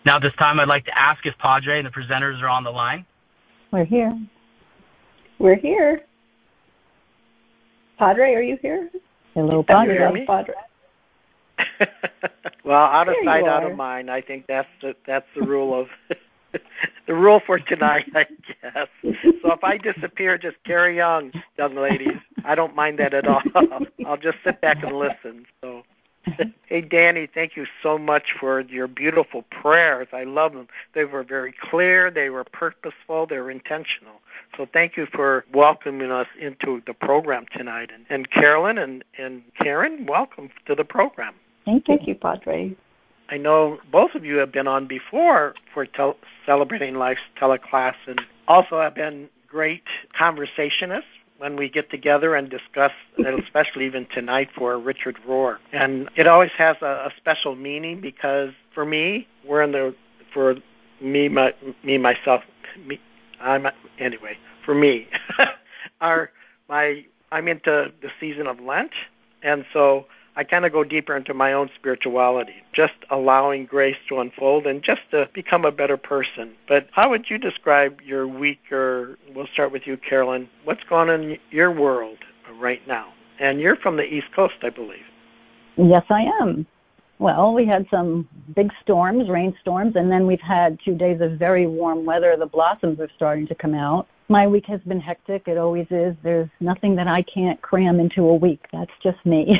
Now, at this time, I'd like to ask if Padre and the presenters are on the line. We're here. We're here. Padre, are you here? Hello, Padre. Can you hear me? Padre. Well, out of sight, out of are. mind. I think that's the rule of the rule for tonight, I guess. So if I disappear, just carry on, young ladies. I don't mind that at all. I'll just sit back and listen. So, hey, Danny, thank you so much for your beautiful prayers. I love them. They were very clear. They were purposeful. They were intentional. So thank you for welcoming us into the program tonight. And Carolyn and Karen, welcome to the program. Thank you, Padre. I know both of you have been on before for Celebrating Life's teleclass, and also have been great conversationists when we get together and discuss, especially even tonight for Richard Rohr. And it always has a special meaning because for me, for me, I'm into the season of Lent, and so I kind of go deeper into my own spirituality, just allowing grace to unfold and just to become a better person. But how would you describe your week, or we'll start with you, Carolyn. What's going on in your world right now? And you're from the East Coast, I believe. Yes, I am. Well, we had some big storms, rainstorms, and then we've had 2 days of very warm weather. The blossoms are starting to come out. My week has been hectic. It always is. There's nothing that I can't cram into a week. That's just me.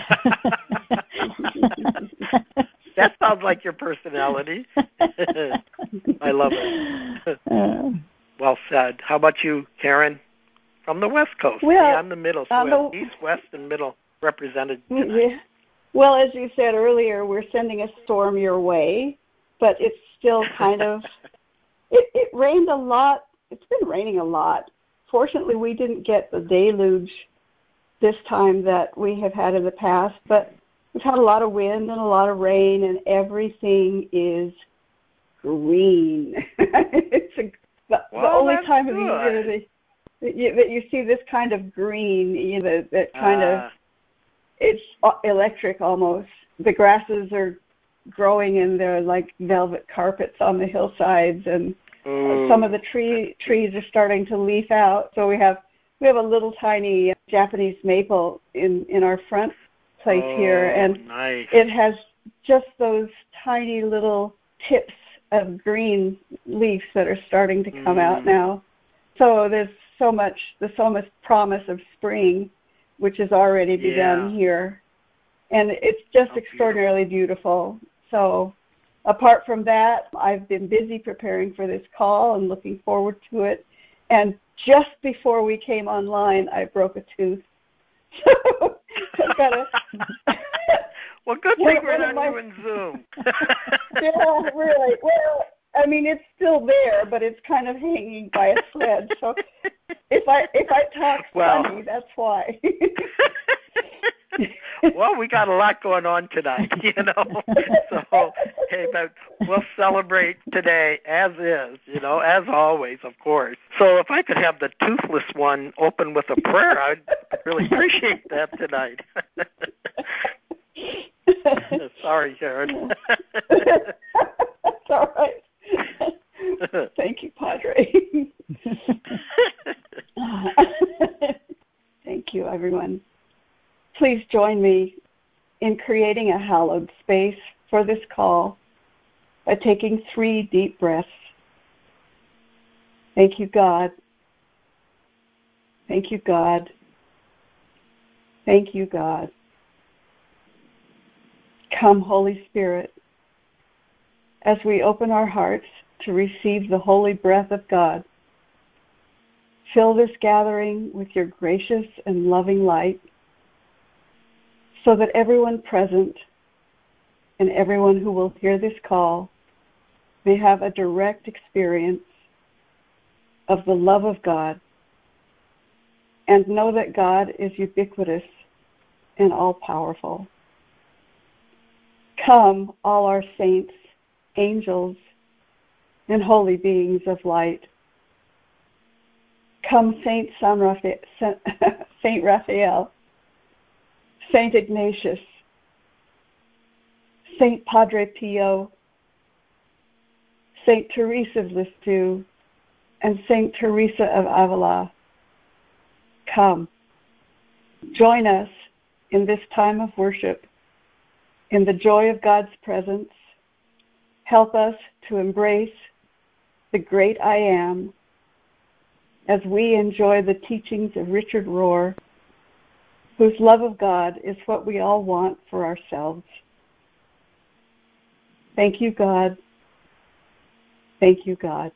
That sounds like your personality. I love it. Well said. How about you, Karen? From the West Coast. Well, yeah, I'm the middle. So East, West, and Middle represented tonight. Yeah. Well, as you said earlier, we're sending a storm your way, but it's still kind of, it rained a lot. It's been raining a lot. Fortunately, we didn't get the deluge this time that we have had in the past, but we've had a lot of wind and a lot of rain, and everything is green. It's the only time of the year that you see this kind of green, that kind of, it's electric almost. The grasses are growing and they're like velvet carpets on the hillsides, and some of the trees are starting to leaf out. So we have a little tiny Japanese maple in our front place here, and nice. It has just those tiny little tips of green leaves that are starting to come out now. So there's so much promise of spring, which has already begun here. And it's just extraordinarily beautiful. So apart from that, I've been busy preparing for this call and looking forward to it. And just before we came online, I broke a tooth. So I've got to... Well, good thing we're not doing Zoom. Yeah, really. Well, I mean, it's still there, but it's kind of hanging by a thread. So if I talk funny, that's why. Well, we got a lot going on tonight, So, hey, but we'll celebrate today as is, as always, of course. So if I could have the toothless one open with a prayer, I'd really appreciate that tonight. Sorry, Karen. That's all right. Thank you, Padre. Thank you, everyone. Please join me in creating a hallowed space for this call by taking 3 deep breaths. Thank you, God. Thank you, God. Thank you, God. Come, Holy Spirit, as we open our hearts to receive the holy breath of God. Fill this gathering with your gracious and loving light, so that everyone present and everyone who will hear this call may have a direct experience of the love of God and know that God is ubiquitous and all-powerful. Come, all our saints, angels, and holy beings of light. Come, Saint Raphael, Saint Ignatius, Saint Padre Pio, St. Teresa of Lisieux, and St. Teresa of Avila. Come, join us in this time of worship, in the joy of God's presence. Help us to embrace the great I Am as we enjoy the teachings of Richard Rohr, whose love of God is what we all want for ourselves. Thank you, God. Thank you, God.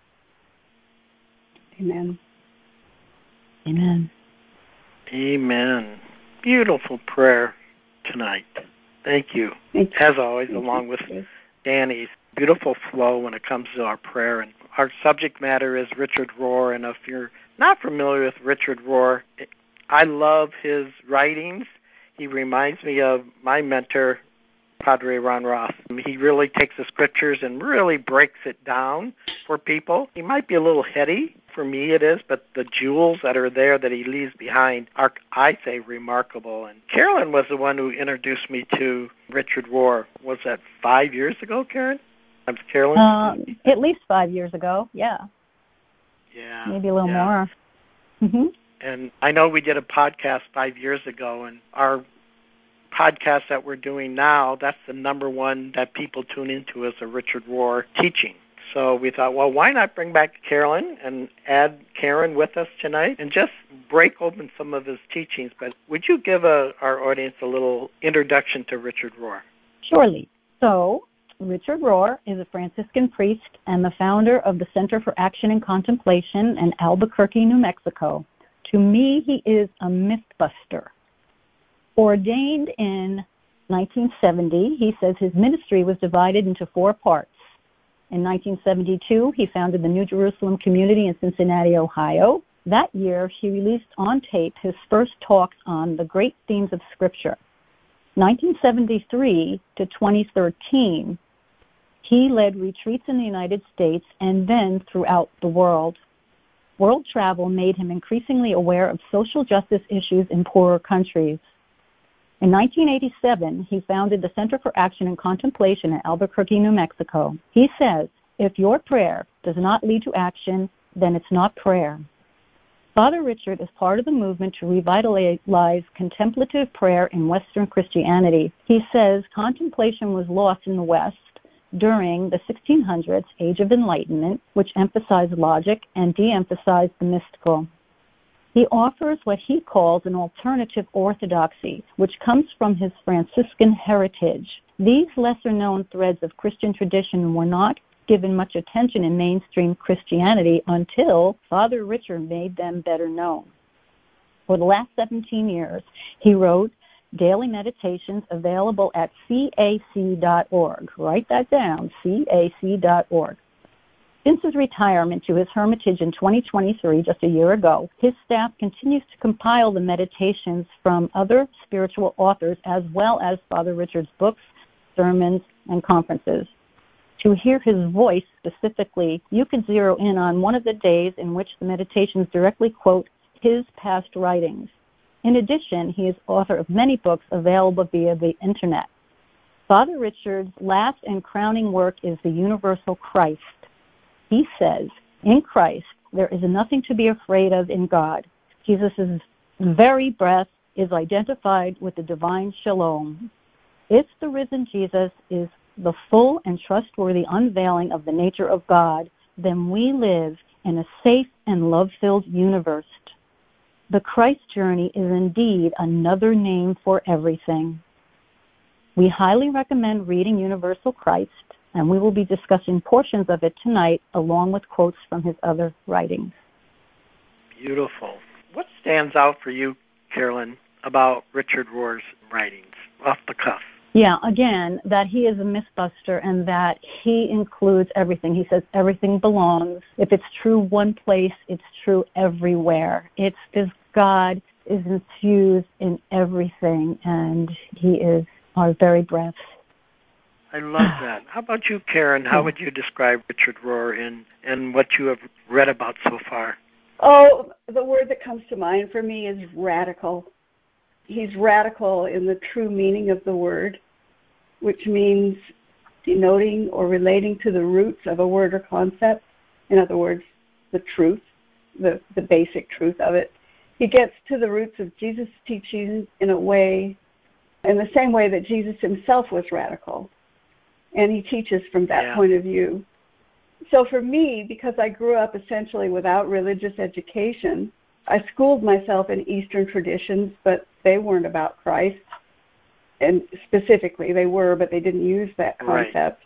Amen. Amen. Amen. Beautiful prayer tonight. Thank you. As always, along with Danny's beautiful flow when it comes to our prayer. And our subject matter is Richard Rohr. And if you're not familiar with Richard Rohr, I love his writings. He reminds me of my mentor, Padre Ron Ross. He really takes the scriptures and really breaks it down for people. He might be a little heady. For me it is, but the jewels that are there that he leaves behind are, I say, remarkable. And Carolyn was the one who introduced me to Richard Rohr. Was that 5 years ago, Karen? Carolyn? At least 5 years ago, yeah. Yeah. Maybe a little more. Mm-hmm. And I know we did a podcast 5 years ago, and our podcast that we're doing now, that's the number one that people tune into is a Richard Rohr teaching. So we thought, well, why not bring back Carolyn and add Karen with us tonight and just break open some of his teachings. But would you give our audience a little introduction to Richard Rohr? Surely. So Richard Rohr is a Franciscan priest and the founder of the Center for Action and Contemplation in Albuquerque, New Mexico. To me, he is a myth-buster. Ordained in 1970, he says his ministry was divided into 4 parts. In 1972, he founded the New Jerusalem community in Cincinnati, Ohio. That year, he released on tape his first talks on the great themes of Scripture. 1973 to 2013, he led retreats in the United States and then throughout the world. World travel made him increasingly aware of social justice issues in poorer countries. In 1987, he founded the Center for Action and Contemplation in Albuquerque, New Mexico. He says, if your prayer does not lead to action, then it's not prayer. Father Richard is part of the movement to revitalize contemplative prayer in Western Christianity. He says contemplation was lost in the West during the 1600s Age of Enlightenment, which emphasized logic and de-emphasized the mystical. He offers what he calls an alternative orthodoxy, which comes from his Franciscan heritage. These lesser-known threads of Christian tradition were not given much attention in mainstream Christianity until Father Richard made them better known. For the last 17 years, he wrote daily meditations available at cac.org. Write that down, cac.org. Since his retirement to his hermitage in 2023, just a year ago, his staff continues to compile the meditations from other spiritual authors as well as Father Richard's books, sermons, and conferences. To hear his voice specifically, you can zero in on one of the days in which the meditations directly quote his past writings. In addition, he is author of many books available via the Internet. Father Richard's last and crowning work is The Universal Christ. He says, in Christ, there is nothing to be afraid of in God. Jesus' very breath is identified with the divine shalom. If the risen Jesus is the full and trustworthy unveiling of the nature of God, then we live in a safe and love-filled universe. The Christ journey is indeed another name for everything. We highly recommend reading Universal Christ, and we will be discussing portions of it tonight along with quotes from his other writings. Beautiful. What stands out for you, Carolyn, about Richard Rohr's writings, off the cuff? Yeah, again, that he is a mythbuster and that he includes everything. He says everything belongs. If it's true one place, it's true everywhere. It's this God is infused in everything, and he is our very breath. I love that. How about you, Karen? How would you describe Richard Rohr and what you have read about so far? Oh, the word that comes to mind for me is radical. He's radical in the true meaning of the word, which means denoting or relating to the roots of a word or concept. In other words, the truth, the basic truth of it. He gets to the roots of Jesus' teachings in the same way that Jesus himself was radical. And he teaches from that point of view. So for me, because I grew up essentially without religious education, I schooled myself in Eastern traditions, but they weren't about Christ. And specifically, they were, but they didn't use that concept. Right.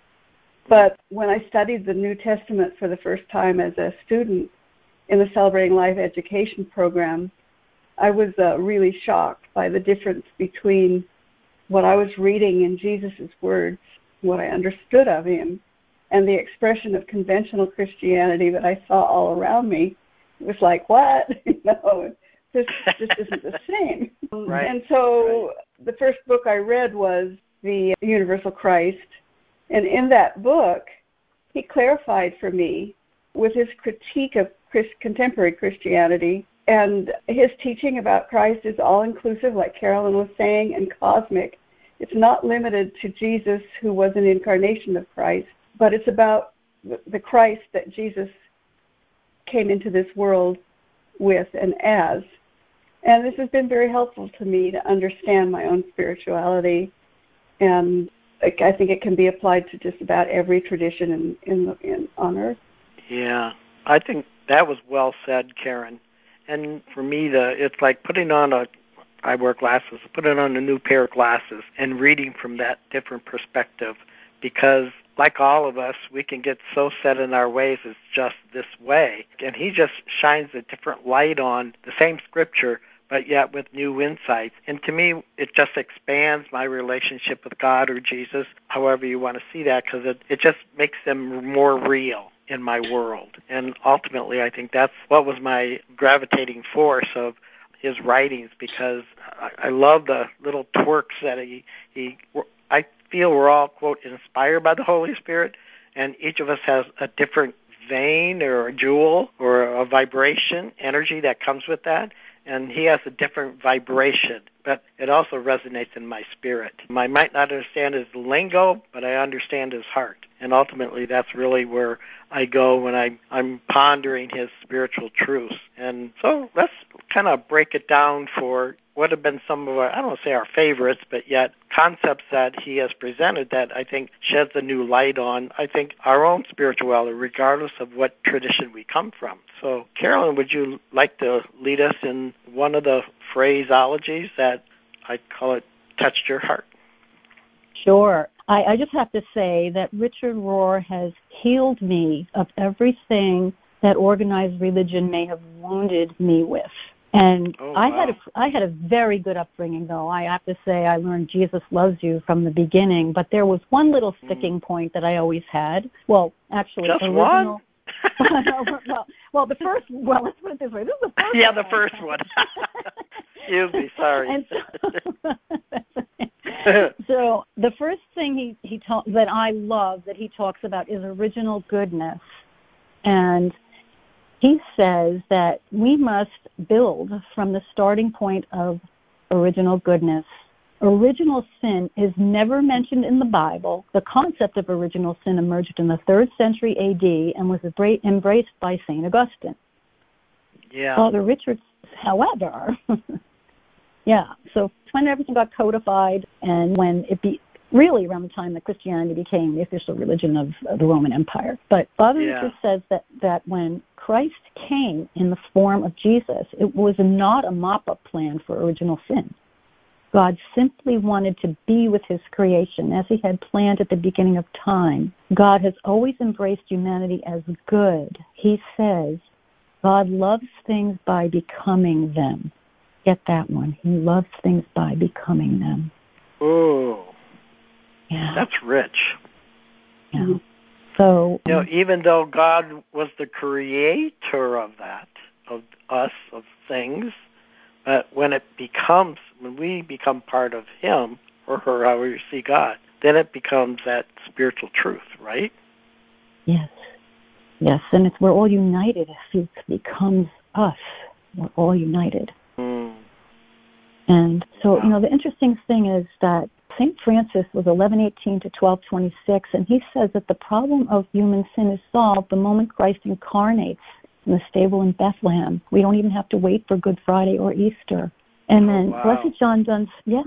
But when I studied the New Testament for the first time as a student in the Celebrating Life education program, I was really shocked by the difference between what I was reading in Jesus' words, what I understood of him, and the expression of conventional Christianity that I saw all around me. It was like, what? This just isn't the same. Right. And so the first book I read was The Universal Christ. And in that book, he clarified for me with his critique of contemporary Christianity, and his teaching about Christ is all-inclusive, like Carolyn was saying, and cosmic. It's not limited to Jesus, who was an incarnation of Christ, but it's about the Christ that Jesus came into this world with and as. And this has been very helpful to me to understand my own spirituality, and I think it can be applied to just about every tradition on earth. Yeah, I think that was well said, Karen. And for me, it's like I wear glasses, putting on a new pair of glasses and reading from that different perspective, because like all of us, we can get so set in our ways it's just this way. And he just shines a different light on the same scripture, but yet with new insights. And to me, it just expands my relationship with God or Jesus, however you want to see that, because it just makes them more real in my world. And ultimately, I think that's what was my gravitating force of his writings, because I love the little twerks that I feel we're all, quote, inspired by the Holy Spirit, and each of us has a different vein or a jewel or a vibration, energy that comes with that. And he has a different vibration, but it also resonates in my spirit. I might not understand his lingo, but I understand his heart. And ultimately, that's really where I go when I'm pondering his spiritual truths. And so let's kind of break it down for what have been some of our, I don't want to say our favorites, but yet concepts that he has presented that I think sheds a new light on, I think, our own spirituality, regardless of what tradition we come from. So, Carolyn, would you like to lead us in one of the phraseologies that I call it touched your heart? Sure. I just have to say that Richard Rohr has healed me of everything that organized religion may have wounded me with. And I had a very good upbringing, though. I have to say I learned Jesus loves you from the beginning, but there was one little sticking point that I always had. Well, actually, just original. Let's put it this way. This is the first one. Yeah, the first one. Excuse me, sorry. So the first thing he that I love that he talks about is original goodness. And he says that we must build from the starting point of original goodness. Original sin is never mentioned in the Bible. The concept of original sin emerged in the 3rd century A.D. and was embraced by St. Augustine. Yeah. Father Richards, however, so when everything got codified and when really around the time that Christianity became the official religion of the Roman Empire. But Father Richards says that when Christ came in the form of Jesus, it was not a mop-up plan for original sin. God simply wanted to be with his creation as he had planned at the beginning of time. God has always embraced humanity as good. He says God loves things by becoming them. Get that one. He loves things by becoming them. Oh, yeah, that's rich. Yeah. So, even though God was the creator of that, of us, of things, but when we become part of him or her, however you see God, then it becomes that spiritual truth, right? Yes, and we're all united. It becomes us. We're all united. And so, the interesting thing is that St. Francis was 1118 to 1226, and he says that the problem of human sin is solved the moment Christ incarnates in the stable in Bethlehem. We don't even have to wait for Good Friday or Easter. And then Blessed John Duns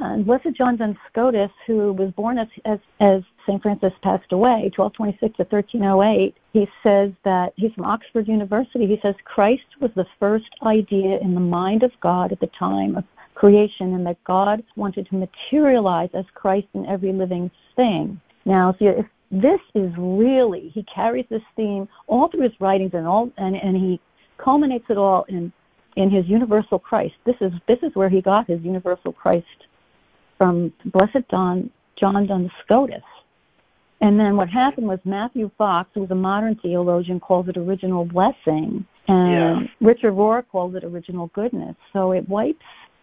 Scotus, who was born as St. Francis passed away, 1226 to 1308, he says that, he's from Oxford University, he says Christ was the first idea in the mind of God at the time of creation, and that God wanted to materialize as Christ in every living thing. Now, if this is really, he carries this theme all through his writings and he culminates it all in his universal Christ. This is where he got his universal Christ from Blessed John Duns Scotus. And then what happened was Matthew Fox, who was a modern theologian, calls it original blessing, and Richard Rohr calls it original goodness. So it wipes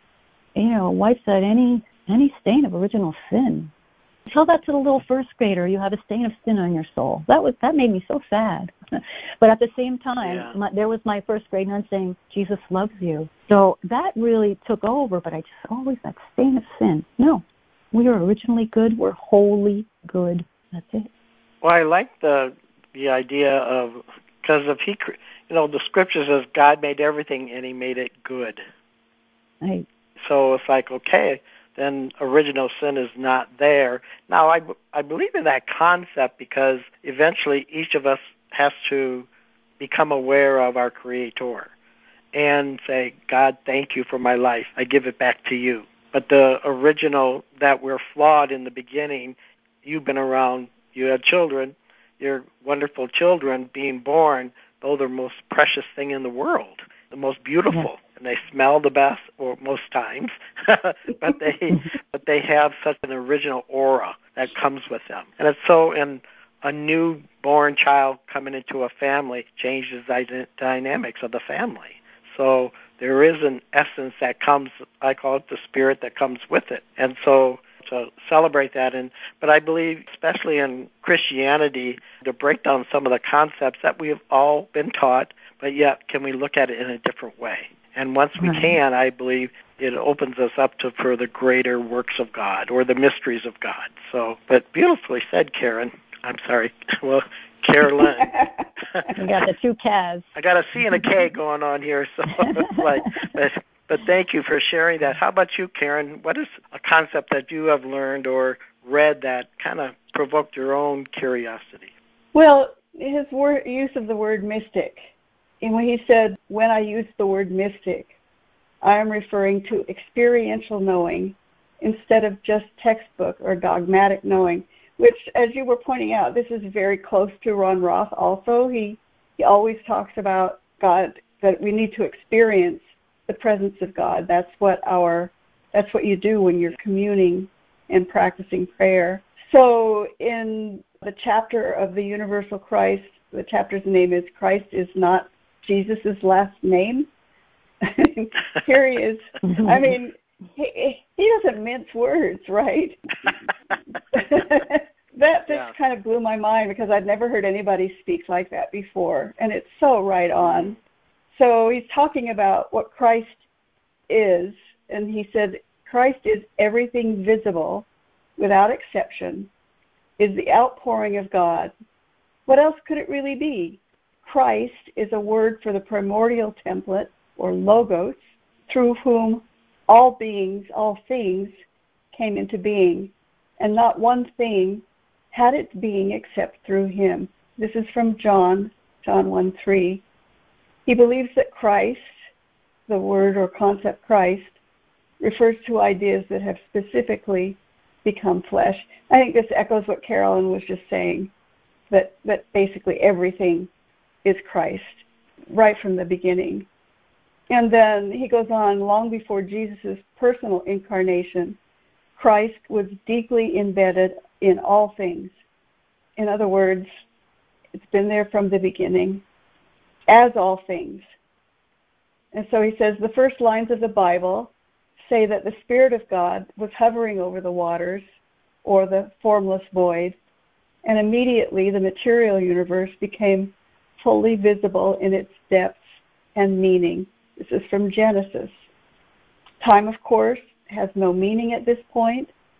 out any stain of original sin. Tell that to the little first grader, you have a stain of sin on your soul. That made me so sad. But at the same time, there was my first grade nun saying, Jesus loves you. So that really took over, but I just always, that stain of sin. No, we are originally good. We're wholly good. That's it. Well, I like the idea of, because if he, the scripture says God made everything and he made it good. Right. So it's like, okay, then original sin is not there. Now, I believe in that concept because eventually each of us has to become aware of our Creator and say, God, thank you for my life. I give it back to you. But the original, that we're flawed in the beginning, you've been around, you have children, your wonderful children being born, they're the most precious thing in the world, the most beautiful. Yeah. And they smell the best, or most times, but they have such an original aura that comes with them. And it's so, and a newborn child coming into a family changes the dynamics of the family. So there is an essence that comes, I call it the spirit that comes with it. And so to celebrate that, but I believe, especially in Christianity, to break down some of the concepts that we have all been taught, but yet can we look at it in a different way? And once we can, I believe it opens us up for the greater works of God or the mysteries of God. So, but beautifully said, Karen. I'm sorry. Well, Carolyn. You got the two K's. I got a C and a K going on here, so it's like, but thank you for sharing that. How about you, Karen? What is a concept that you have learned or read that kind of provoked your own curiosity? Well, his use of the word mystic. And when he said, when I use the word mystic, I am referring to experiential knowing instead of just textbook or dogmatic knowing, which, as you were pointing out, this is very close to Ron Roth also. He always talks about God, that we need to experience the presence of God. That's what you do when you're communing and practicing prayer. So in the chapter of the Universal Christ, the chapter's name is Christ is Not Jesus' last name. Here he is. I mean, he doesn't mince words, right? That just kind of blew my mind because I'd never heard anybody speak like that before, and it's so right on. So he's talking about what Christ is, and he said, Christ is everything visible, without exception, is the outpouring of God. What else could it really be? Christ is a word for the primordial template, or logos, through whom all beings, all things came into being, and not one thing had its being except through him. This is from John 1:3. He believes that Christ, the word or concept Christ, refers to ideas that have specifically become flesh. I think this echoes what Carolyn was just saying, that basically everything is Christ, right from the beginning. And then he goes on, long before Jesus' personal incarnation, Christ was deeply embedded in all things. In other words, it's been there from the beginning, as all things. And so he says the first lines of the Bible say that the Spirit of God was hovering over the waters, or the formless void, and immediately the material universe became fully visible in its depths and meaning. This is from Genesis. Time, of course, has no meaning at this point.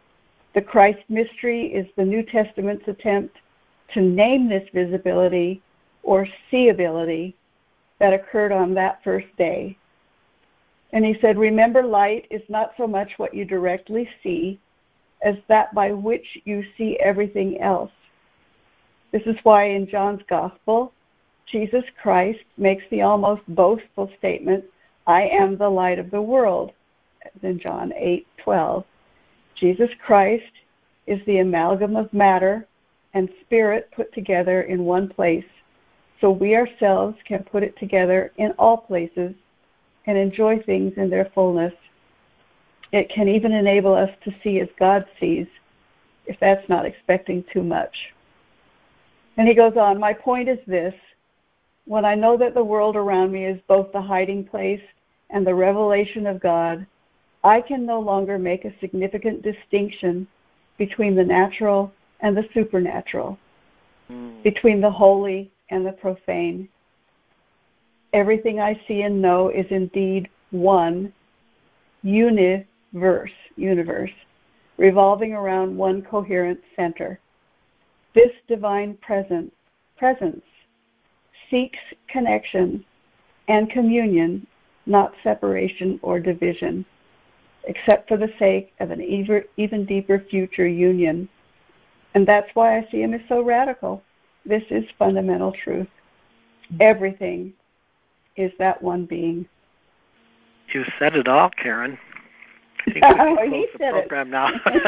The Christ mystery is the New Testament's attempt to name this visibility or seeability that occurred on that first day. And he said, remember, light is not so much what you directly see as that by which you see everything else. This is why in John's Gospel, Jesus Christ makes the almost boastful statement, I am the light of the world, as in John 8:12. Jesus Christ is the amalgam of matter and spirit put together in one place, so we ourselves can put it together in all places and enjoy things in their fullness. It can even enable us to see as God sees, if that's not expecting too much. And he goes on, my point is this, when I know that the world around me is both the hiding place and the revelation of God, I can no longer make a significant distinction between the natural and the supernatural, between the holy and the profane. Everything I see and know is indeed one universe, revolving around one coherent center. This divine presence seeks connection and communion, not separation or division, except for the sake of an even deeper future union. And that's why I see him as so radical. This is fundamental truth. Everything is that one being. You said it all, Karen. I think we can close the program now.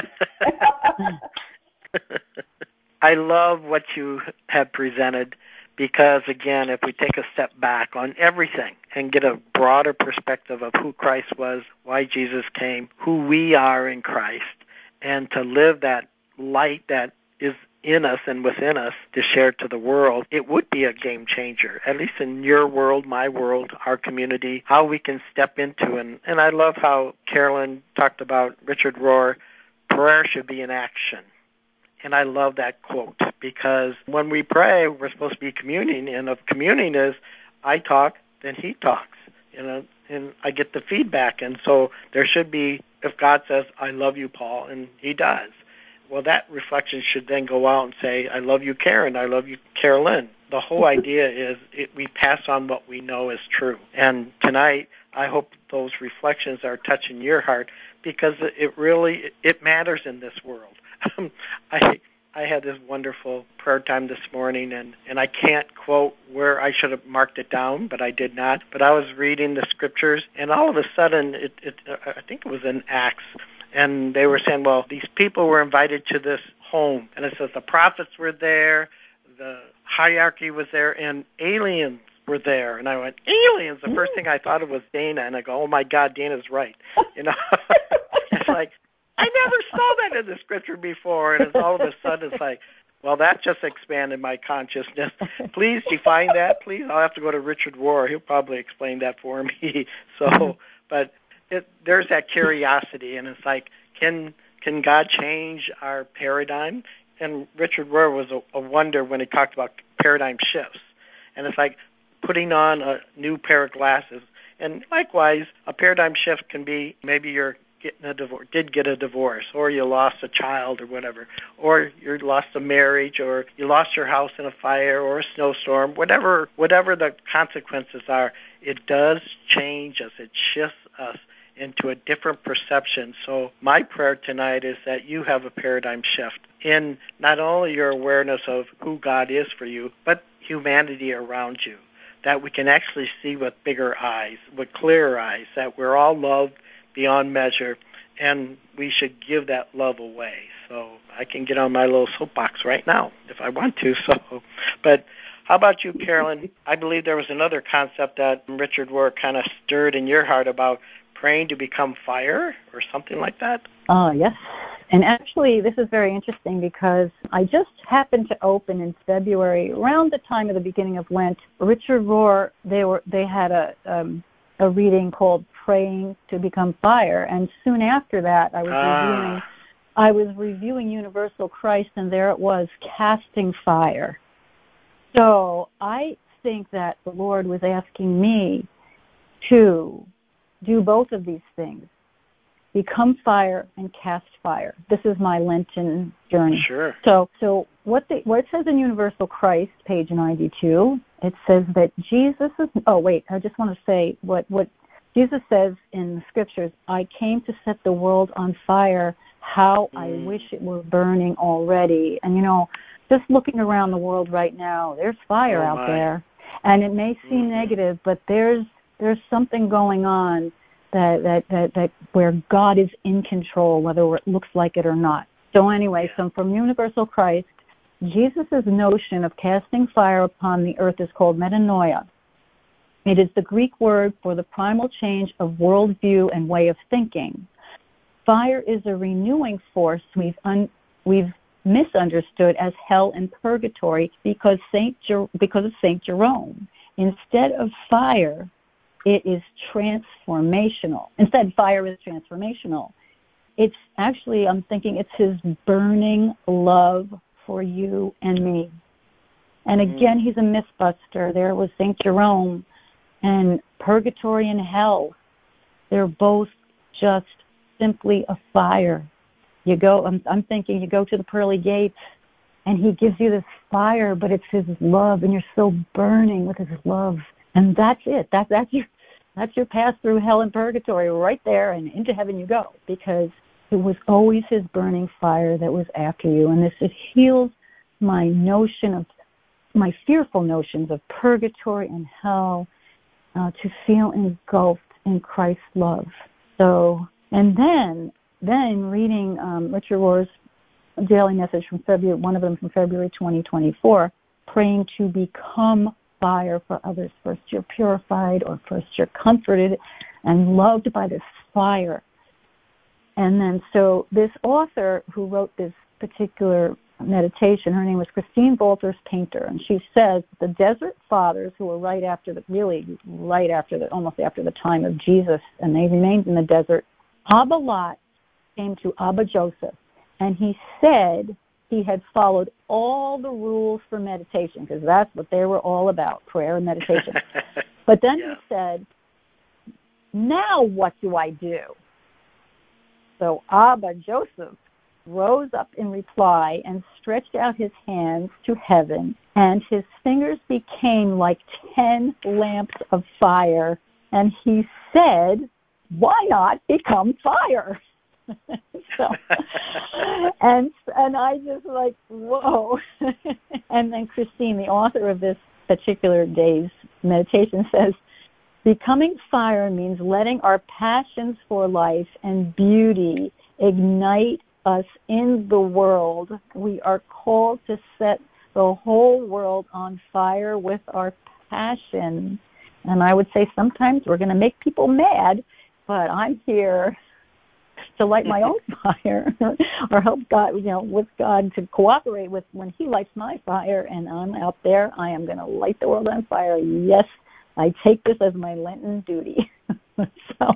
I love what you have presented because, again, if we take a step back on everything and get a broader perspective of who Christ was, why Jesus came, who we are in Christ, and to live that light that is in us and within us to share to the world, it would be a game changer, at least in your world, my world, our community, how we can step into. And I love how Carolyn talked about Richard Rohr, prayer should be an action. And I love that quote because when we pray, we're supposed to be communing, and if communing is I talk, then he talks, and I get the feedback. And so there should be, if God says, I love you, Paul, and he does, well, that reflection should then go out and say, I love you, Karen, I love you, Carolyn. The whole idea is we pass on what we know is true. And tonight, I hope those reflections are touching your heart because it matters in this world. I had this wonderful prayer time this morning, and I can't quote where I should have marked it down, but I did not. But I was reading the scriptures, and all of a sudden, I think it was in Acts, and they were saying, well, these people were invited to this home, and it says the prophets were there, the hierarchy was there, and aliens were there. And I went, aliens? The first thing I thought of was Dana, and I go, oh, my God, Dana's right. It's like, I never saw that in the scripture before, and it's all of a sudden it's like, well, that just expanded my consciousness. Please define that, please. I'll have to go to Richard Rohr. He'll probably explain that for me. So, but there's that curiosity, and it's like, can God change our paradigm? And Richard Rohr was a wonder when he talked about paradigm shifts. And it's like putting on a new pair of glasses. And likewise, a paradigm shift can be maybe you're get a divorce, or you lost a child or whatever, or you lost a marriage, or you lost your house in a fire or a snowstorm, whatever the consequences are, it does change us. It shifts us into a different perception. So my prayer tonight is that you have a paradigm shift in not only your awareness of who God is for you, but humanity around you, that we can actually see with bigger eyes, with clearer eyes, that we're all loved beyond measure, and we should give that love away. So I can get on my little soapbox right now if I want to. But how about you, Carolyn? I believe there was another concept that Richard Rohr kind of stirred in your heart about praying to become fire or something like that. Yes. And actually, this is very interesting because I just happened to open in February, around the time of the beginning of Lent, Richard Rohr, they had a reading called Praying to Become Fire, and soon after that I was reviewing Universal Christ, and there it was, Casting Fire. So I think that the Lord was asking me to do both of these things, become fire and cast fire. This is my Lenten journey. Sure. So what it says in Universal Christ, page 92, it says that Jesus is, I just want to say what Jesus says in the scriptures, I came to set the world on fire. How I wish it were burning already. And, just looking around the world right now, there's fire out there. And it may seem negative, but there's something going on that where God is in control, whether it looks like it or not. So anyway, so from Universal Christ, Jesus' notion of casting fire upon the earth is called metanoia. It is the Greek word for the primal change of worldview and way of thinking. Fire is a renewing force we've misunderstood as hell and purgatory because of Saint Jerome. Instead of fire, it is transformational. Instead, fire is transformational. It's actually, I'm thinking, it's his burning love for you and me. And again, he's a mythbuster. There was Saint Jerome, and purgatory and hell. They're both just simply a fire. You go, I'm thinking, you go to the pearly gates, and he gives you this fire, but it's his love, and you're so burning with his love. And that's it. That's your pass through hell and purgatory right there, and into heaven you go, because it was always his burning fire that was after you. And it heals my fearful notions of purgatory and hell, to feel engulfed in Christ's love. So, and then reading Richard Rohr's daily message from February, one of them from February 2024, praying to become fire for others. First you're purified, or first you're comforted and loved by this fire. And then so this author who wrote this particular meditation, her name was Christine Wolters Painter, and she says the Desert Fathers, who were almost after the time of Jesus, and they remained in the desert, Abba Lot came to Abba Joseph, and he said he had followed all the rules for meditation, because that's what they were all about, prayer and meditation. But then he said, now what do I do? So Abba Joseph rose up in reply and stretched out his hands to heaven, and his fingers became like 10 lamps of fire, and he said, why not become fire? and I just like, whoa. And then Christine, the author of this particular day's meditation, says, becoming fire means letting our passions for life and beauty ignite us in the world. We are called to set the whole world on fire with our passion. And I would say sometimes we're going to make people mad, but I'm here to light my own fire, or help God, with God, to cooperate with when he lights my fire, and I'm out there, I am going to light the world on fire. Yes, I take this as my Lenten duty. Well,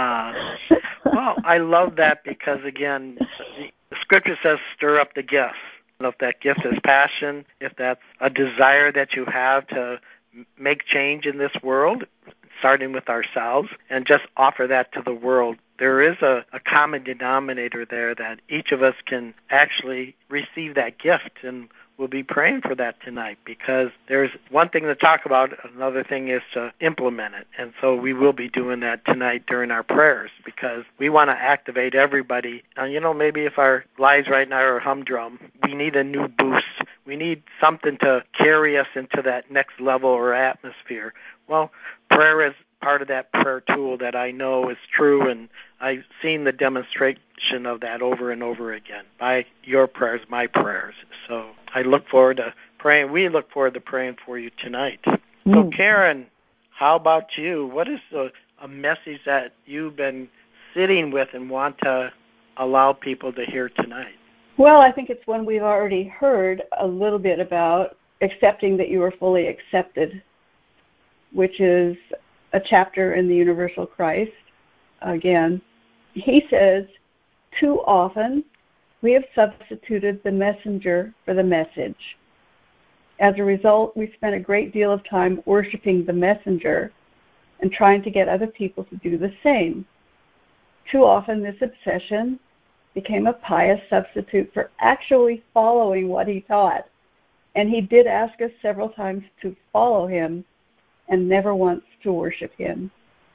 I love that, because, again, the scripture says stir up the gifts. If that gift is passion, if that's a desire that you have to make change in this world, starting with ourselves, and just offer that to the world, there is a common denominator there that each of us can actually receive that gift, and we'll be praying for that tonight, because there's one thing to talk about, another thing is to implement it. And so we will be doing that tonight during our prayers, because we want to activate everybody. And, maybe if our lives right now are humdrum, we need a new boost. We need something to carry us into that next level or atmosphere. Well, prayer is part of that prayer tool that I know is true, and I've seen the demonstration of that over and over again by your prayers, my prayers. So I look forward to praying. We look forward to praying for you tonight. So, Karen, how about you? What is a message that you've been sitting with and want to allow people to hear tonight? Well, I think it's one we've already heard a little bit about, accepting that you are fully accepted, which is a chapter in the Universal Christ. Again, he says, too often we have substituted the messenger for the message. As a result, we spend a great deal of time worshiping the messenger and trying to get other people to do the same. too often this obsession became a pious substitute for actually following what he taught. And he did ask us several times to follow him and never once to worship him.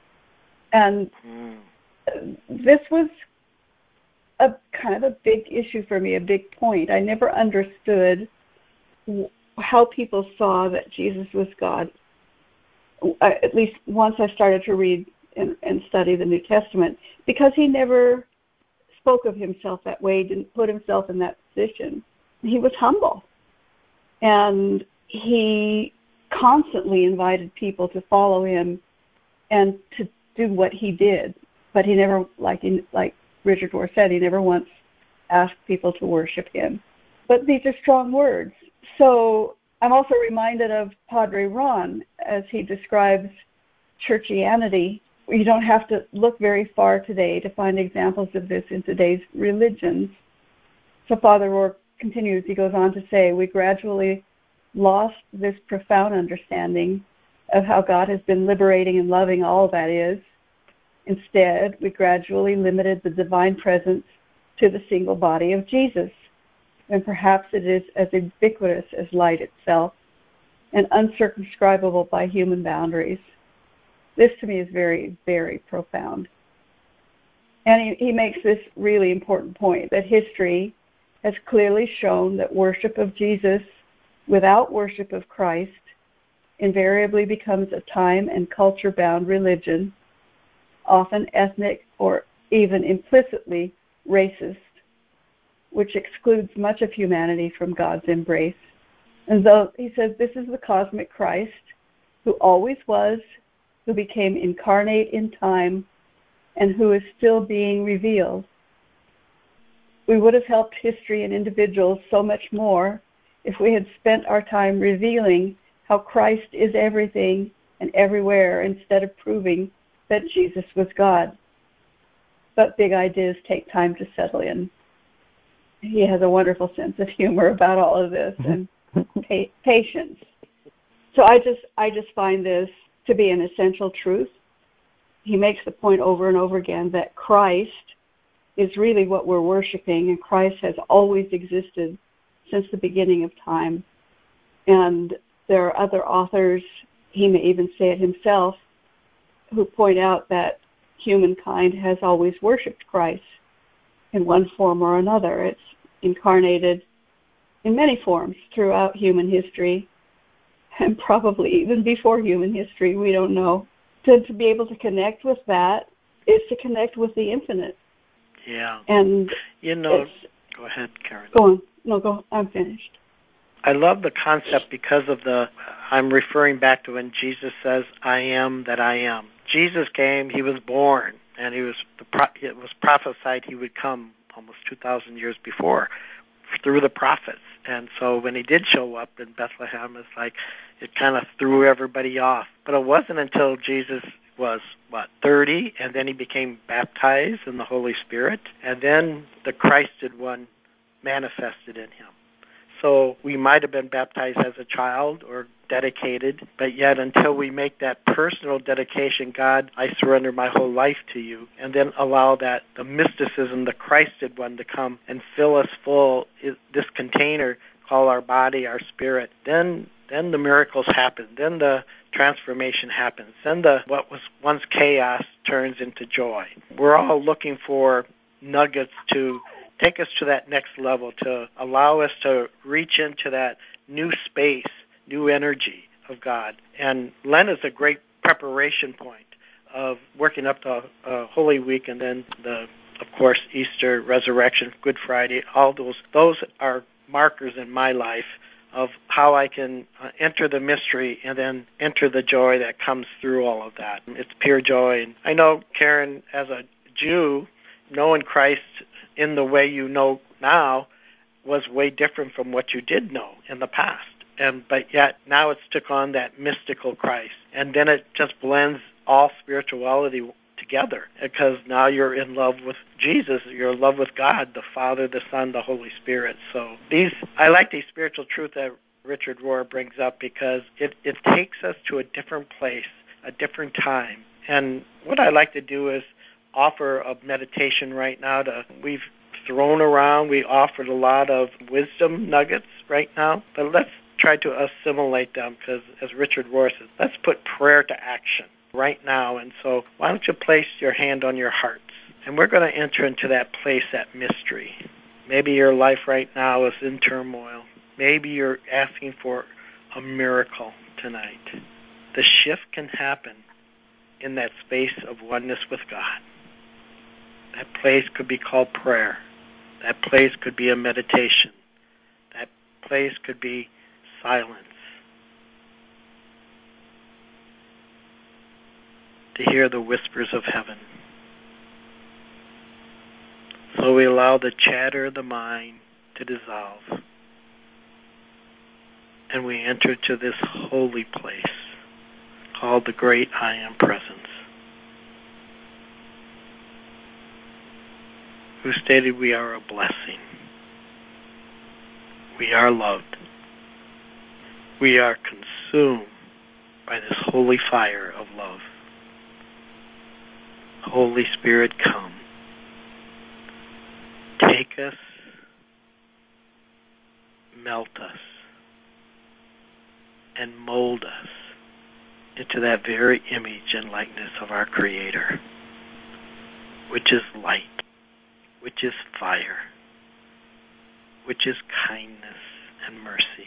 And this was a kind of a big issue for me, a big point. I never understood how people saw that Jesus was God. At least once I started to read and study the New Testament, because he never spoke of himself that way, didn't put himself in that position. He was humble. And he constantly invited people to follow him and to do what he did. But he never, like Richard Rohr said, he never once asked people to worship him. But these are strong words. So I'm also reminded of Padre Ron as he describes churchianity. You don't have to look very far today to find examples of this in today's religions. So Father Rohr continues, he goes on to say, we gradually lost this profound understanding of how God has been liberating and loving all that is. Instead, we gradually limited the divine presence to the single body of Jesus, and perhaps it is as ubiquitous as light itself and uncircumscribable by human boundaries. This to me is very, very profound. And he makes this really important point, that history has clearly shown that worship of Jesus without worship of Christ invariably becomes a time and culture-bound religion, often ethnic or even implicitly racist, which excludes much of humanity from God's embrace. And though he says this is the cosmic Christ who always was, who became incarnate in time, and who is still being revealed. We would have helped history and individuals so much more if we had spent our time revealing how Christ is everything and everywhere instead of proving that Jesus was God. But big ideas take time to settle in. He has a wonderful sense of humor about all of this and patience. So I just find this to be an essential truth. He makes the point over and over again that Christ is really what we're worshiping, and Christ has always existed since the beginning of time. And there are other authors, he may even say it himself, who point out that humankind has always worshipped Christ in one form or another. It's incarnated in many forms throughout human history, and probably even before human history, we don't know. To be able to connect with that is to connect with the infinite. Yeah. And go ahead, Karen. Go on. No, go. I'm finished. I love the concept because of I'm referring back to when Jesus says, I am that I am. Jesus came, he was born, and it was prophesied he would come almost 2,000 years before through the prophets. And so when he did show up in Bethlehem, it's like it kind of threw everybody off. But it wasn't until Jesus was, 30, and then he became baptized in the Holy Spirit, and then the Christed one manifested in him. So we might have been baptized as a child or dedicated, but yet until we make that personal dedication, God, I surrender my whole life to you, and then allow that the mysticism, the Christed one, to come and fill us full, this container, call our body, our spirit, then the miracles happen, then the transformation happens, then what was once chaos turns into joy. We're all looking for nuggets to take us to that next level, to allow us to reach into that new space, new energy of God. And Lent is a great preparation point of working up to Holy Week, and then of course, Easter, Resurrection, Good Friday, all those are markers in my life of how I can enter the mystery and then enter the joy that comes through all of that. It's pure joy. And I know, Karen, as a Jew, knowing Christ in the way you know now was way different from what you did know in the past. But yet now it's took on that mystical Christ. And then it just blends all spirituality together, because now you're in love with Jesus, you're in love with God, the Father, the Son, the Holy Spirit. So I like these spiritual truths that Richard Rohr brings up, because it takes us to a different place, a different time. And what I like to do is offer of meditation right now. We've thrown around, we offered a lot of wisdom nuggets right now, but let's try to assimilate them, because as Richard Rohr says, let's put prayer to action right now. And so why don't you place your hand on your hearts? And we're going to enter into that place, that mystery. Maybe your life right now is in turmoil. Maybe you're asking for a miracle tonight. The shift can happen in that space of oneness with God. That place could be called prayer. That place could be a meditation. That place could be silence. To hear the whispers of heaven. So we allow the chatter of the mind to dissolve. And we enter to this holy place called the Great I Am Presence, who stated we are a blessing. We are loved. We are consumed by this holy fire of love. Holy Spirit, come. Take us, melt us, and mold us into that very image and likeness of our Creator, which is light, which is fire, which is kindness and mercy.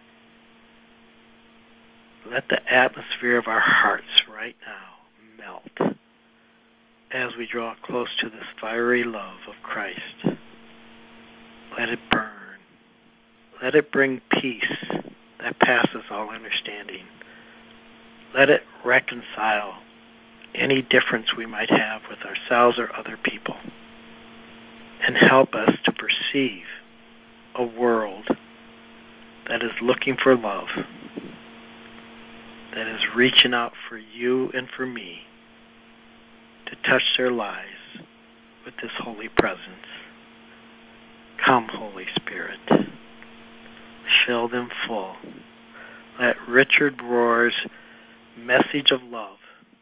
Let the atmosphere of our hearts right now melt as we draw close to this fiery love of Christ. Let it burn. Let it bring peace that passes all understanding. Let it reconcile any difference we might have with ourselves or other people, and help us to perceive a world that is looking for love, that is reaching out for you and for me to touch their lives with this holy presence. Come, Holy Spirit. Fill them full. Let Richard Rohr's message of love,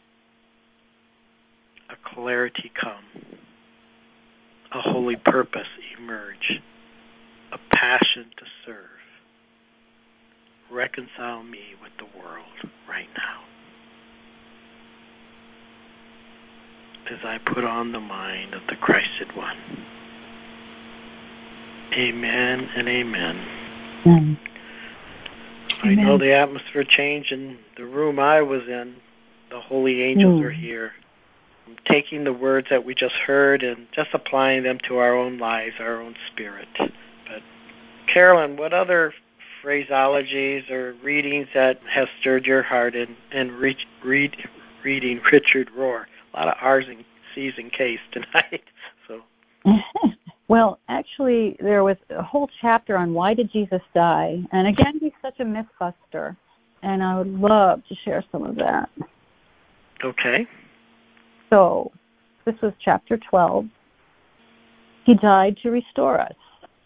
a clarity come, a holy purpose emerge, a passion to serve. Reconcile me with the world right now, as I put on the mind of the Christed One. Amen and amen. Amen. I know the atmosphere changed in the room I was in. The holy angels are here. I'm taking the words that we just heard and just applying them to our own lives, our own spirit. But Carolyn, what other phraseologies or readings that have stirred your heart in reading Richard Rohr? A lot of R's and C's and K's tonight. So. Well, actually, there was a whole chapter on why did Jesus die, and again, he's such a mythbuster, and I would love to share some of that. Okay. So, this was chapter 12. He died to restore us.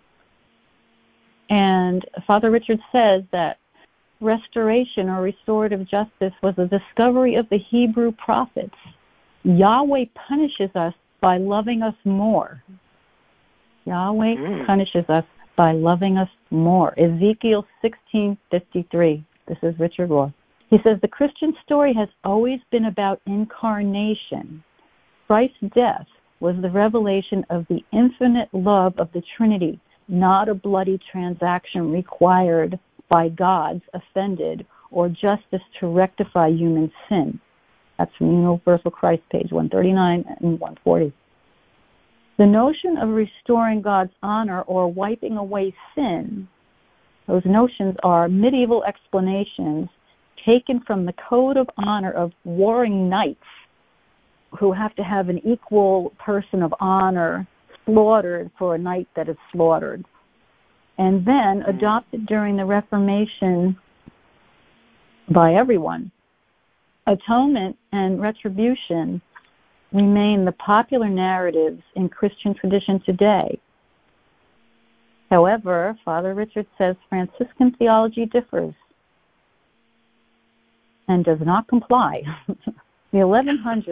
And Father Richard says that restoration or restorative justice was a discovery of the Hebrew prophets. Yahweh punishes us by loving us more. Yahweh punishes us by loving us more. Ezekiel 16:53. This is Richard Rohr. He says, the Christian story has always been about incarnation. Christ's death was the revelation of the infinite love of the Trinity, not a bloody transaction required by gods offended or justice to rectify human sin. That's from Universal Christ, page 139 and 140. The notion of restoring God's honor or wiping away sin, those notions are medieval explanations taken from the code of honor of warring knights who have to have an equal person of honor slaughtered for a knight that is slaughtered, and then adopted during the Reformation by everyone. Atonement and retribution remain the popular narratives in Christian tradition today. However, Father Richard says Franciscan theology differs and does not comply. The 1100s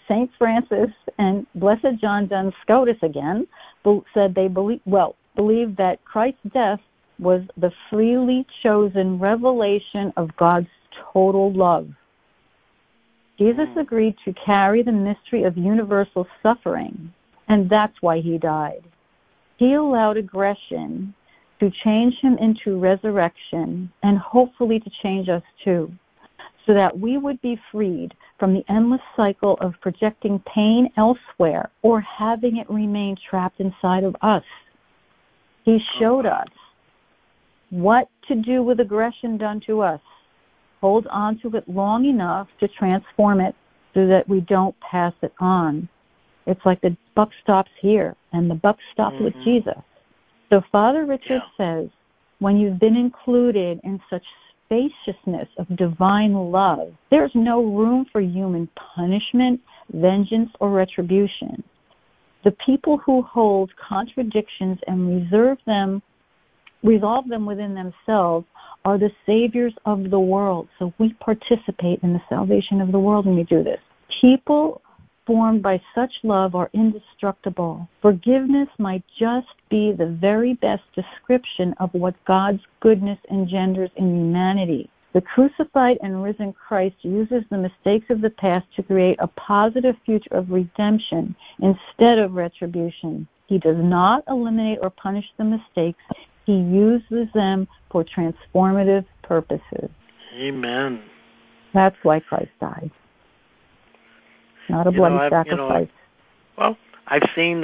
St. Francis and Blessed John Duns Scotus again said they believed that Christ's death was the freely chosen revelation of God's total love. Jesus agreed to carry the mystery of universal suffering, and that's why he died. He allowed aggression to change him into resurrection and hopefully to change us too, so that we would be freed from the endless cycle of projecting pain elsewhere or having it remain trapped inside of us. He showed us what to do with aggression done to us. Hold on to it long enough to transform it so that we don't pass it on. It's like the buck stops here, and the buck stopped with Jesus. So Father Richard says, when you've been included in such spaciousness of divine love, there's no room for human punishment, vengeance, or retribution. The people who hold contradictions and resolve them within themselves are the saviors of the world. So we participate in the salvation of the world when we do this. People formed by such love are indestructible. Forgiveness might just be the very best description of what God's goodness engenders in humanity. The crucified and risen Christ uses the mistakes of the past to create a positive future of redemption instead of retribution. He does not eliminate or punish the mistakes. He uses them for transformative purposes. Amen. That's why Christ died. Not a bloody sacrifice. I've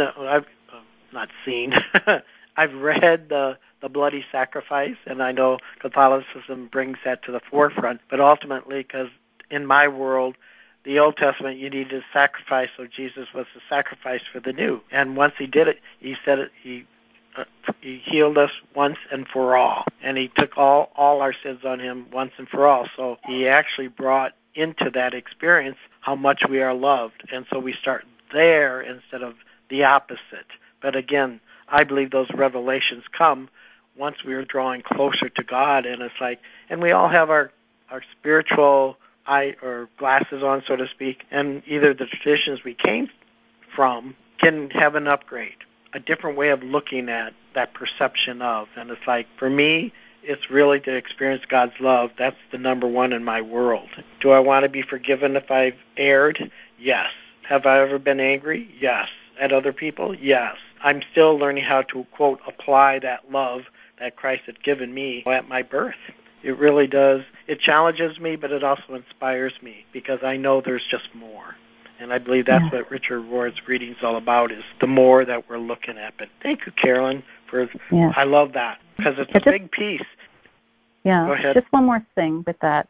read the bloody sacrifice, and I know Catholicism brings that to the forefront. But ultimately, because in my world, the Old Testament, you needed a sacrifice, so Jesus was the sacrifice for the new. And once he did it, he said it. He healed us once and for all, and he took all our sins on him once and for all. So he actually brought into that experience how much we are loved, and so we start there instead of the opposite. But again, I believe those revelations come once we are drawing closer to God, and it's like, and we all have our spiritual eye or glasses on, so to speak, and either the traditions we came from can have an upgrade, a different way of looking at that perception of. And it's like, for me, it's really to experience God's love. That's the number one in my world. Do I want to be forgiven if I've erred? Yes. Have I ever been angry? Yes. At other people? Yes. I'm still learning how to, quote, apply that love that Christ had given me at my birth. It really does. It challenges me, but it also inspires me because I know there's just more. And I believe that's what Richard Rohr's reading is all about, is the more that we're looking at. But thank you, Carolyn, for I love that because it's a big piece. Yeah. Go ahead. Just one more thing with that.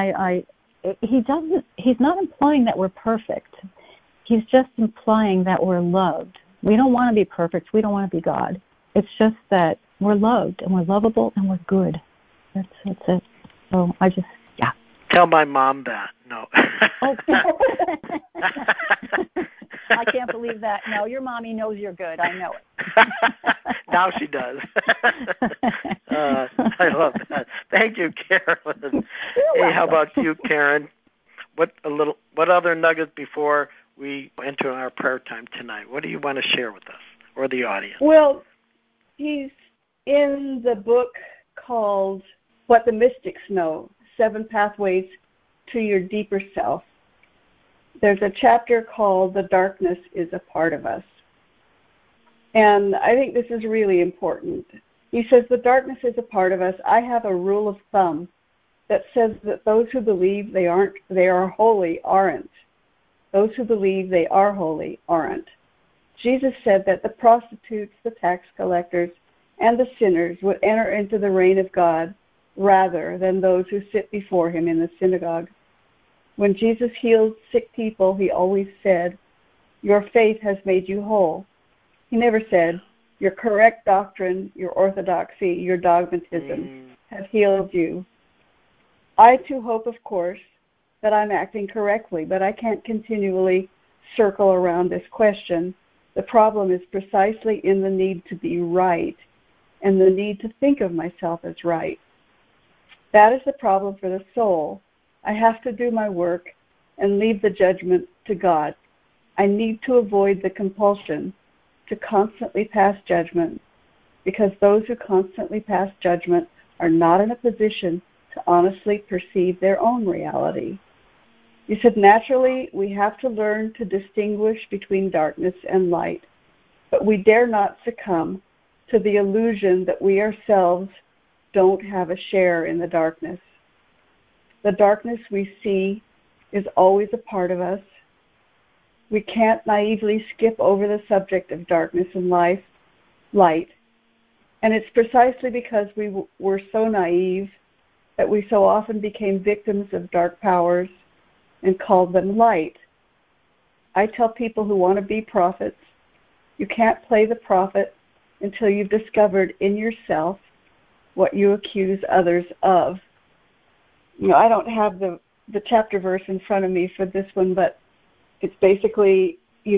He's not implying that we're perfect. He's just implying that we're loved. We don't want to be perfect. We don't want to be God. It's just that we're loved and we're lovable and we're good. That's it. So Tell my mom that. No. I can't believe that. No, your mommy knows you're good. I know it. Now she does. I love that. Thank you, Carolyn. Hey, how about you, Karen? What other nuggets before we enter our prayer time tonight? What do you want to share with us or the audience? Well, he's in the book called What the Mystics Know, 7 Pathways to Your Deeper Self. There's a chapter called The Darkness is a Part of Us. And I think this is really important. He says, the darkness is a part of us. I have a rule of thumb that says that those who believe they are holy aren't. Those who believe they are holy aren't. Jesus said that the prostitutes, the tax collectors, and the sinners would enter into the reign of God rather than those who sit before him in the synagogue. When Jesus healed sick people, he always said, your faith has made you whole. He never said, your correct doctrine, your orthodoxy, your dogmatism have healed you. I too hope, of course, that I'm acting correctly, but I can't continually circle around this question. The problem is precisely in the need to be right and the need to think of myself as right. That is the problem for the soul. I have to do my work and leave the judgment to God. I need to avoid the compulsion to constantly pass judgment, because those who constantly pass judgment are not in a position to honestly perceive their own reality. You said, naturally, we have to learn to distinguish between darkness and light, but we dare not succumb to the illusion that we ourselves don't have a share in the darkness. The darkness we see is always a part of us. We can't naively skip over the subject of darkness and light. And it's precisely because we were so naive that we so often became victims of dark powers and called them light. I tell people who want to be prophets, you can't play the prophet until you've discovered in yourself what you accuse others of. I don't have the chapter verse in front of me for this one, but it's basically,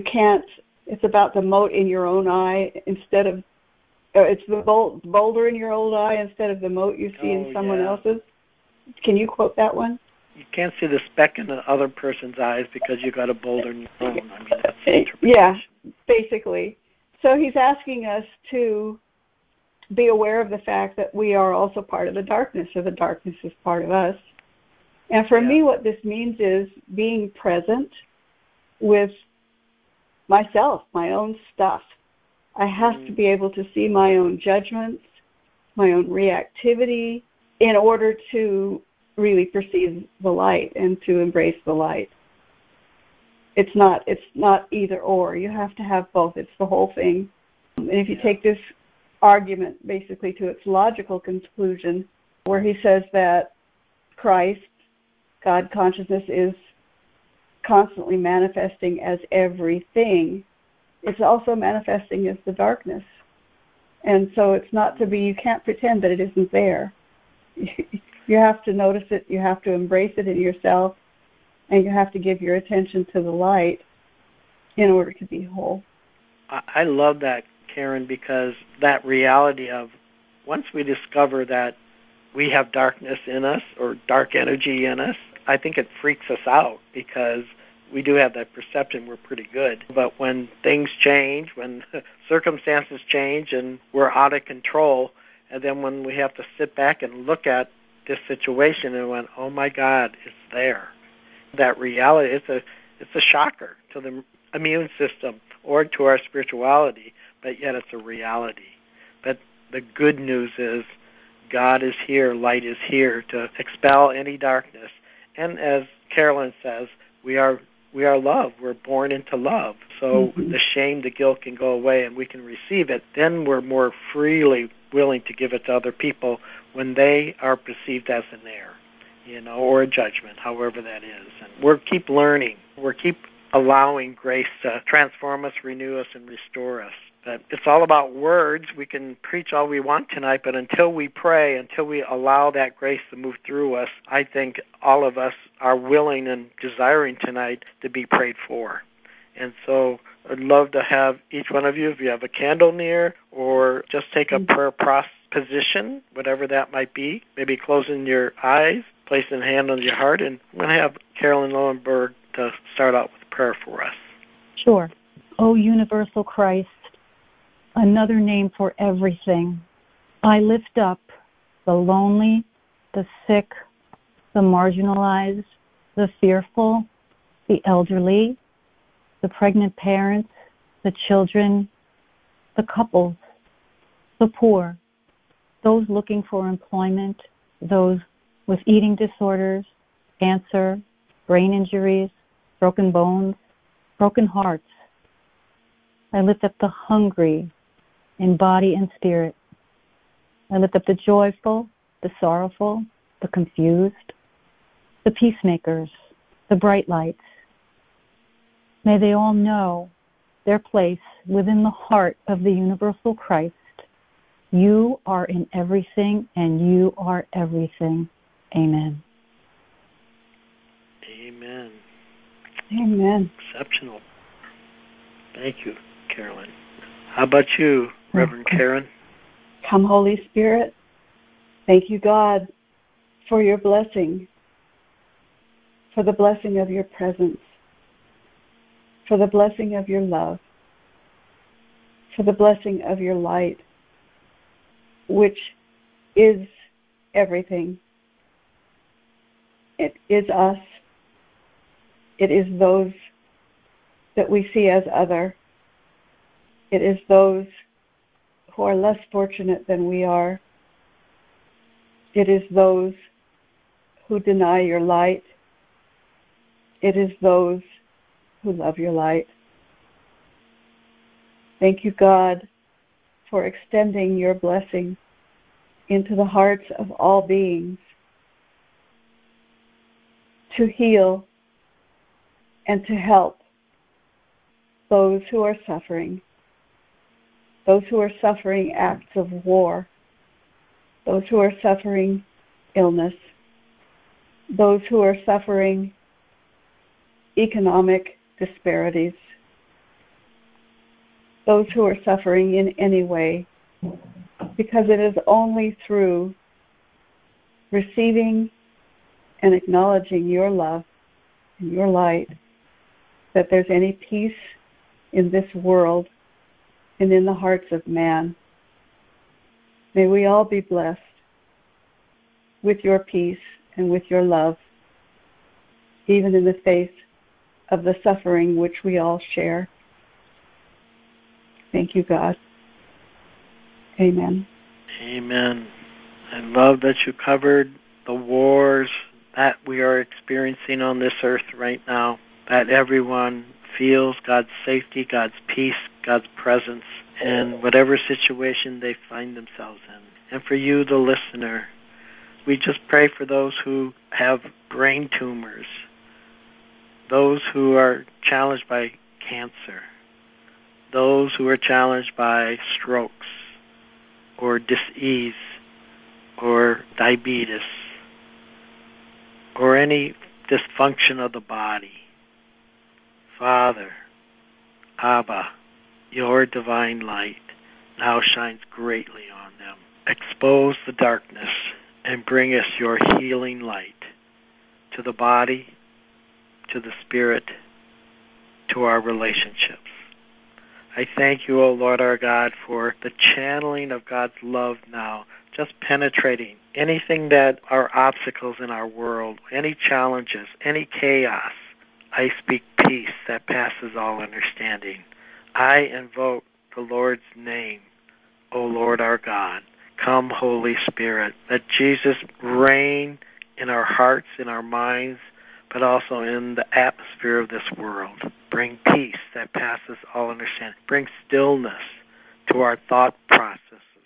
it's about the mote in your own eye instead of, it's the boulder in your own eye instead of the mote you see in someone else's. Can you quote that one? You can't see the speck in the other person's eyes because you got a boulder in your own. I mean, that's the interpretation. Yeah, basically. So he's asking us to be aware of the fact that we are also part of the darkness, or the darkness is part of us. And for me, what this means is being present with myself, my own stuff. I have to be able to see my own judgments, my own reactivity, in order to really perceive the light and to embrace the light. It's not either or. You have to have both. It's the whole thing. And if you take this argument basically to its logical conclusion, where he says that Christ, God consciousness, is constantly manifesting as everything, it's also manifesting as the darkness. And so it's not to be, you can't pretend that it isn't there. You have to notice it, you have to embrace it in yourself, and you have to give your attention to the light in order to be whole. I love that, Karen, because that reality of once we discover that we have darkness in us or dark energy in us, I think it freaks us out because we do have that perception we're pretty good. But when things change, when circumstances change and we're out of control, and then when we have to sit back and look at this situation and went, oh my God, it's there. That reality, it's a shocker to the immune system or to our spirituality, but yet it's a reality. But the good news is God is here, light is here to expel any darkness. And as Carolyn says, we are love. We're born into love. So the shame, the guilt can go away and we can receive it. Then we're more freely willing to give it to other people when they are perceived as an error, or a judgment, however that is. And we'll keep learning. We'll keep allowing grace to transform us, renew us, and restore us. But it's all about words. We can preach all we want tonight, but until we pray, until we allow that grace to move through us, I think all of us are willing and desiring tonight to be prayed for. And so I'd love to have each one of you, if you have a candle near, or just take a prayer position, whatever that might be, maybe closing your eyes, placing a hand on your heart, and I'm going to have Carolyn Lowenberg to start out with prayer for us. Sure. O universal Christ, another name for everything, I lift up the lonely, the sick, the marginalized, the fearful, the elderly, the pregnant parents, the children, the couples, the poor, those looking for employment, those with eating disorders, cancer, brain injuries, broken bones, broken hearts. I lift up the hungry in body and spirit. I lift up the joyful, the sorrowful, the confused, the peacemakers, the bright lights. May they all know their place within the heart of the universal Christ. You are in everything, and you are everything. Amen. Amen. Amen. Exceptional. Thank you, Carolyn. How about you, Reverend Karen? Come, Holy Spirit. Thank you, God, for your blessing, for the blessing of your presence. for the blessing of your love, for the blessing of your light, which is everything. It is us. It is those that we see as other. It is those who are less fortunate than we are. It is those who deny your light. It is those who love your light. Thank you, God, for extending your blessing into the hearts of all beings to heal and to help those who are suffering acts of war, those who are suffering illness, those who are suffering economic disparities, those who are suffering in any way, because it is only through receiving and acknowledging your love and your light that there's any peace in this world and in the hearts of man. May we all be blessed with your peace and with your love, even in the face of the suffering which we all share. Thank you, God. Amen. Amen. I love that you covered the wars that we are experiencing on this earth right now, that everyone feels God's safety, God's peace, God's presence in whatever situation they find themselves in. And for you, the listener, we just pray for those who have brain tumors, those who are challenged by cancer, those who are challenged by strokes or disease or diabetes or any dysfunction of the body. Father, Abba, your divine light now shines greatly on them. Expose the darkness and bring us your healing light to the body, to the spirit, to our relationships. I thank you, O Lord our God, for the channeling of God's love now, just penetrating anything that are obstacles in our world, any challenges, any chaos. I speak peace that passes all understanding. I invoke the Lord's name, O Lord our God. Come, Holy Spirit. Let Jesus reign in our hearts, in our minds, but also in the atmosphere of this world. Bring peace that passes all understanding. Bring stillness to our thought processes.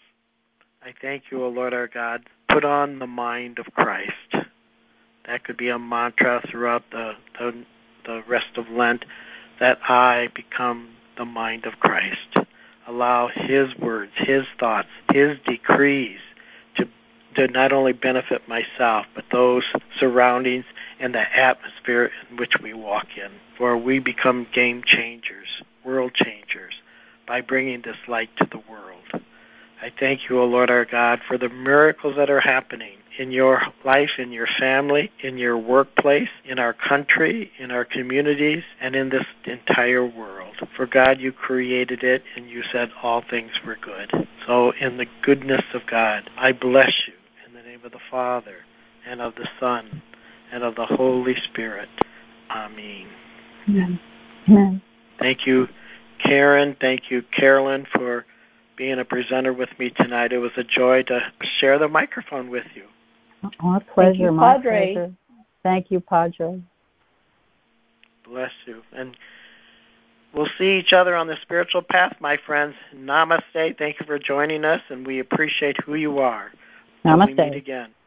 I thank you, O Lord our God. Put on the mind of Christ. That could be a mantra throughout the rest of Lent, that I become the mind of Christ. Allow his words, his thoughts, his decrees to not only benefit myself, but those surroundings and the atmosphere in which we walk in. For we become game changers, world changers, by bringing this light to the world. I thank you, O Lord our God, for the miracles that are happening in your life, in your family, in your workplace, in our country, in our communities, and in this entire world. For God, you created it, and you said all things were good. So in the goodness of God, I bless you in the name of the Father, and of the Son, and of the Holy Spirit. Amen. Amen. Amen. Thank you, Karen. Thank you, Carolyn, for being a presenter with me tonight. It was a joy to share the microphone with you. Oh, a pleasure, Thank you, my Padre. pleasure. Thank you, Padre. Bless you. And we'll see each other on the spiritual path, my friends. Namaste. Thank you for joining us, and we appreciate who you are. Namaste. Until we meet again.